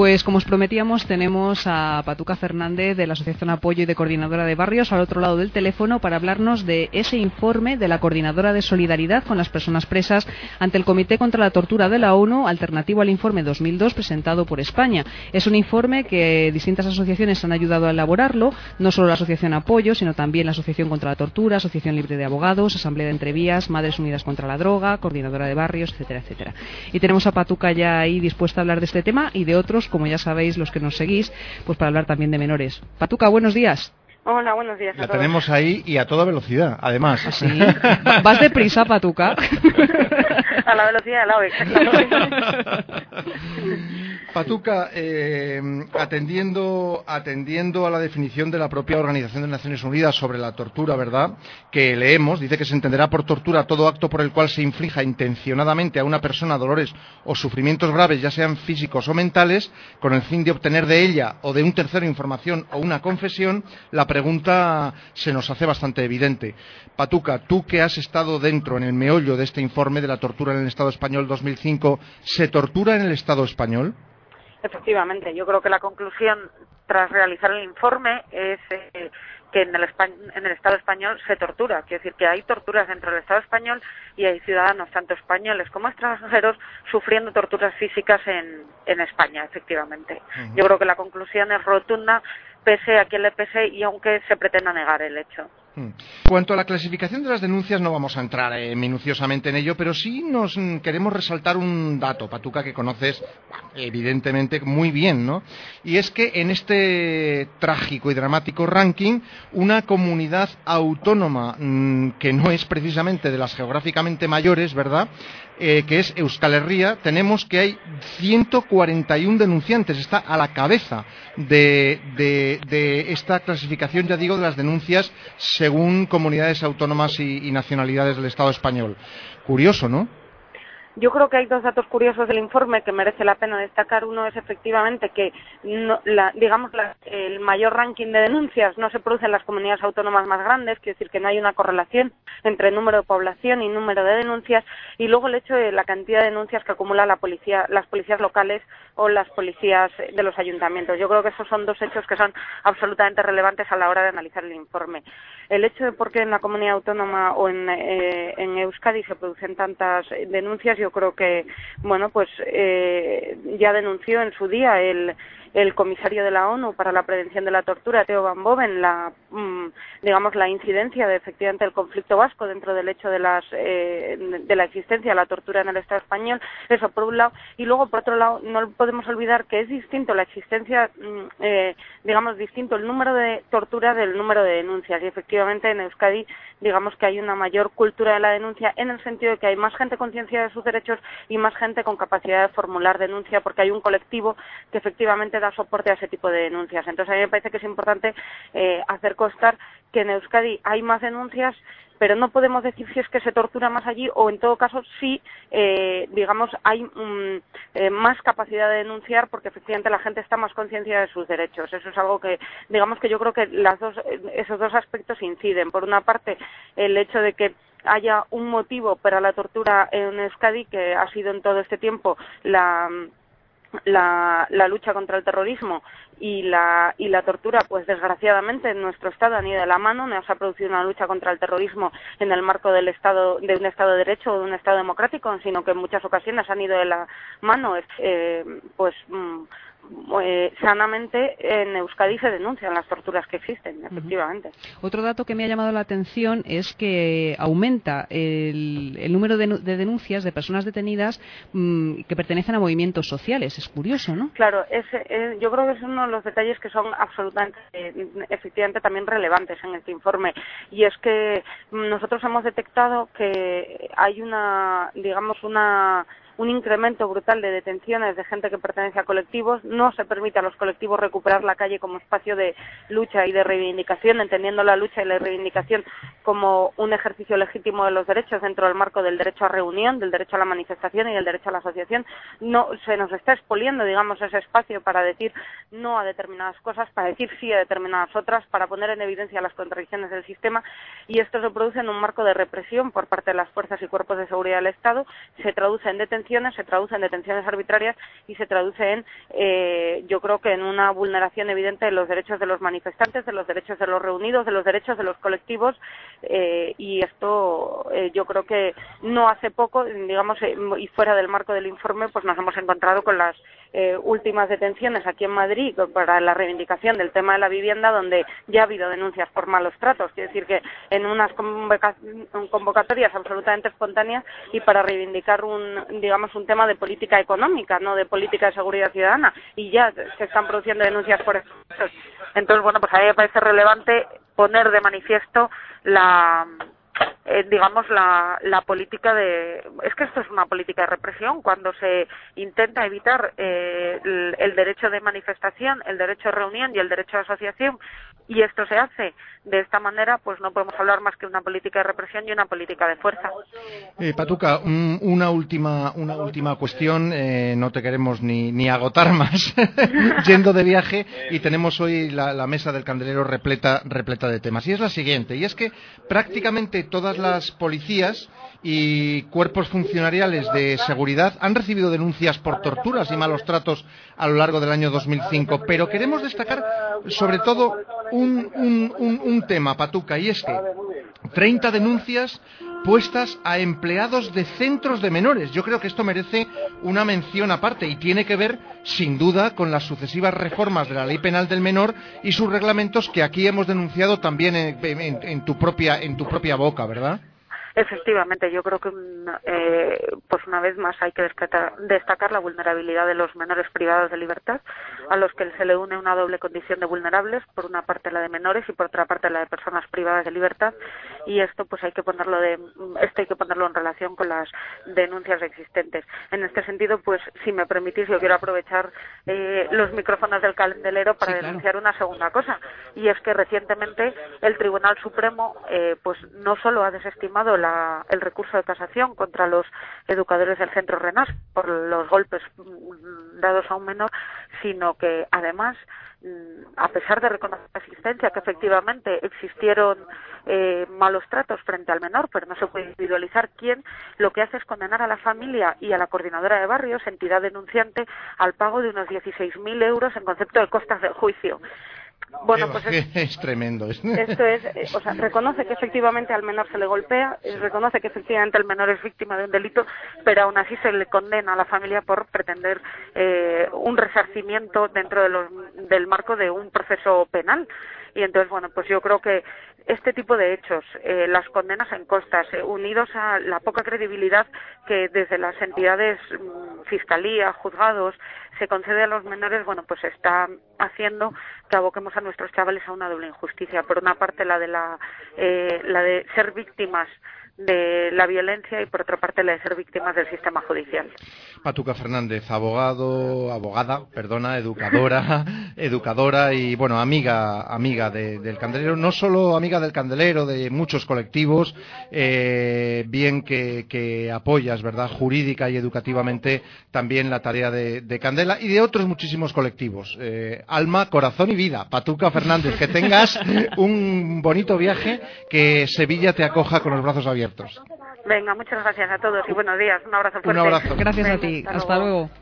Pues como os prometíamos, tenemos a Patuca Fernández de la Asociación Apoyo y de Coordinadora de Barrios al otro lado del teléfono para hablarnos de ese informe de la Coordinadora de Solidaridad con las Personas Presas ante el Comité contra la Tortura de la ONU, alternativo al informe 2002 presentado por España. Es un informe que distintas asociaciones han ayudado a elaborarlo, no solo la Asociación Apoyo, sino también la Asociación contra la Tortura, Asociación Libre de Abogados, Asamblea de Entrevías, Madres Unidas contra la Droga, Coordinadora de Barrios, etcétera, etcétera. Y tenemos a Patuca ya ahí dispuesta a hablar de este tema y de otros, como ya sabéis los que nos seguís, pues para hablar también de menores. Patuca, buenos días. Hola, buenos días a todos. La tenemos ahí y a toda velocidad, además. ¿Sí? ¿Vas deprisa, Patuca? A la velocidad del ave. Patuca, atendiendo a la definición de la propia Organización de Naciones Unidas sobre la tortura, ¿verdad?, que leemos, dice que se entenderá por tortura todo acto por el cual se inflija intencionadamente a una persona dolores o sufrimientos graves, ya sean físicos o mentales, con el fin de obtener de ella o de un tercero información o una confesión. La pregunta se nos hace bastante evidente. Patuca, tú que has estado dentro, en el meollo de este informe de la tortura en el Estado español 2005, ¿se tortura en el Estado español? Efectivamente, yo creo que la conclusión tras realizar el informe es que en el Estado español se tortura. Quiere decir que hay torturas dentro del Estado español y hay ciudadanos, tanto españoles como extranjeros, sufriendo torturas físicas en España, efectivamente. Uh-huh. Yo creo que la conclusión es rotunda, pese a quien le pese y aunque se pretenda negar el hecho. En cuanto a la clasificación de las denuncias, no vamos a entrar minuciosamente en ello, pero sí nos queremos resaltar un dato, Patuca, que conoces evidentemente muy bien, ¿no? Y es que en este trágico y dramático ranking, una comunidad autónoma que no es precisamente de las geográficamente mayores, ¿verdad?, que es Euskal Herria, tenemos que hay 141 denunciantes, está a la cabeza de esta clasificación, ya digo, de las denuncias según comunidades autónomas y nacionalidades del Estado español. Curioso, ¿no? Yo creo que hay dos datos curiosos del informe que merece la pena destacar. Uno es efectivamente que el mayor ranking de denuncias no se produce en las comunidades autónomas más grandes, quiere decir que no hay una correlación entre número de población y número de denuncias, y luego el hecho de la cantidad de denuncias que acumula las policías locales o las policías de los ayuntamientos. Yo creo que esos son dos hechos que son absolutamente relevantes a la hora de analizar el informe. El hecho de por qué en la comunidad autónoma o en Euskadi se producen tantas denuncias, yo creo que, bueno, pues ya denunció en su día el comisario de la ONU para la prevención de la tortura, Theo Van Boven, la incidencia de efectivamente el conflicto vasco dentro del hecho de la existencia de la tortura en el Estado español. Eso por un lado, y luego por otro lado no podemos olvidar que es distinto la existencia, distinto el número de torturas del número de denuncias, y efectivamente en Euskadi digamos que hay una mayor cultura de la denuncia en el sentido de que hay más gente concienciada de sus derechos y más gente con capacidad de formular denuncia, porque hay un colectivo que efectivamente da soporte a ese tipo de denuncias. Entonces a mí me parece que es importante hacer constar que en Euskadi hay más denuncias, pero no podemos decir si es que se tortura más allí o en todo caso sí, hay más capacidad de denunciar porque efectivamente la gente está más concienciada de sus derechos. Eso es algo que, que yo creo que esos dos aspectos inciden. Por una parte, el hecho de que haya un motivo para la tortura en Euskadi, que ha sido en todo este tiempo la lucha contra el terrorismo y la tortura, pues desgraciadamente en nuestro Estado han ido de la mano. No se ha producido una lucha contra el terrorismo en el marco de un Estado de Derecho o de un Estado democrático, sino que en muchas ocasiones han ido de la mano, sanamente en Euskadi se denuncian las torturas que existen, efectivamente. Uh-huh. Otro dato que me ha llamado la atención es que aumenta el número de denuncias de personas detenidas que pertenecen a movimientos sociales. Es curioso, ¿no? Claro, yo creo que es uno de los detalles que son absolutamente, efectivamente, también relevantes en este informe, y es que nosotros hemos detectado que hay un incremento brutal de detenciones de gente que pertenece a colectivos. No se permite a los colectivos recuperar la calle como espacio de lucha y de reivindicación, entendiendo la lucha y la reivindicación como un ejercicio legítimo de los derechos dentro del marco del derecho a reunión, del derecho a la manifestación y del derecho a la asociación. No se nos está expoliendo, ese espacio para decir no a determinadas cosas, para decir sí a determinadas otras, para poner en evidencia las contradicciones del sistema, y esto se produce en un marco de represión por parte de las fuerzas y cuerpos de seguridad del Estado, se traduce en detenciones detenciones se traduce en detenciones arbitrarias y se traduce en, yo creo que en una vulneración evidente de los derechos de los manifestantes, de los derechos de los reunidos, de los derechos de los colectivos, y esto yo creo que no hace poco, digamos, y fuera del marco del informe, pues nos hemos encontrado con las últimas detenciones aquí en Madrid para la reivindicación del tema de la vivienda, donde ya ha habido denuncias por malos tratos. Quiere decir que en unas convocatorias absolutamente espontáneas y para reivindicar un tema de política económica, no de política de seguridad ciudadana, y ya se están produciendo denuncias por eso. Entonces, bueno, pues a mí me parece relevante poner de manifiesto la política es que esto es una política de represión cuando se intenta evitar el derecho de manifestación, el derecho de reunión y el derecho de asociación, y esto se hace de esta manera, pues no podemos hablar más que una política de represión y una política de fuerza. Patuca, una última cuestión, no te queremos ni agotar más yendo de viaje, y tenemos hoy la mesa del Candelero repleta de temas, y es la siguiente, y es que prácticamente todas las policías y cuerpos funcionariales de seguridad han recibido denuncias por torturas y malos tratos a lo largo del año 2005, pero queremos destacar sobre todo un tema, Patuca, y es que 30 denuncias puestas a empleados de centros de menores. Yo creo que esto merece una mención aparte y tiene que ver, sin duda, con las sucesivas reformas de la Ley Penal del Menor y sus reglamentos que aquí hemos denunciado también en tu propia boca, ¿verdad? Efectivamente, yo creo que pues una vez más hay que destacar la vulnerabilidad de los menores privados de libertad, a los que se le une una doble condición de vulnerables, por una parte la de menores y por otra parte la de personas privadas de libertad, y esto pues hay que ponerlo en relación con las denuncias existentes. En este sentido, pues si me permitís, yo quiero aprovechar los micrófonos del Candelero para denunciar una segunda cosa, y es que recientemente el Tribunal Supremo pues no solo ha desestimado el recurso de casación contra los educadores del centro RENAS por los golpes dados a un menor, sino que además, a pesar de reconocer la existencia, que efectivamente existieron malos tratos frente al menor, pero no se puede individualizar quién, lo que hace es condenar a la familia y a la coordinadora de barrios, entidad denunciante, al pago de unos 16.000 euros en concepto de costas del juicio. Bueno, pues es tremendo. Esto es, reconoce que efectivamente al menor se le golpea, reconoce que efectivamente el menor es víctima de un delito, pero aún así se le condena a la familia por pretender un resarcimiento dentro del marco de un proceso penal. Y entonces, bueno, pues yo creo que este tipo de hechos, las condenas en costas, unidos a la poca credibilidad que desde las entidades, fiscalía, juzgados, se concede a los menores, bueno, pues está haciendo que aboquemos a nuestros chavales a una doble injusticia. Por una parte, la de ser víctimas de la violencia, y por otra parte la de ser víctimas del sistema judicial. Patuca Fernández, abogada, educadora y bueno, amiga del Candelero, no solo amiga del Candelero, de muchos colectivos, bien que apoyas, ¿verdad?, jurídica y educativamente también la tarea de Candela y de otros muchísimos colectivos. Alma, corazón y vida. Patuca Fernández, que tengas un bonito viaje, que Sevilla te acoja con los brazos abiertos. Venga, muchas gracias a todos y buenos días. Un abrazo fuerte. Un abrazo. Gracias a ti. Hasta luego.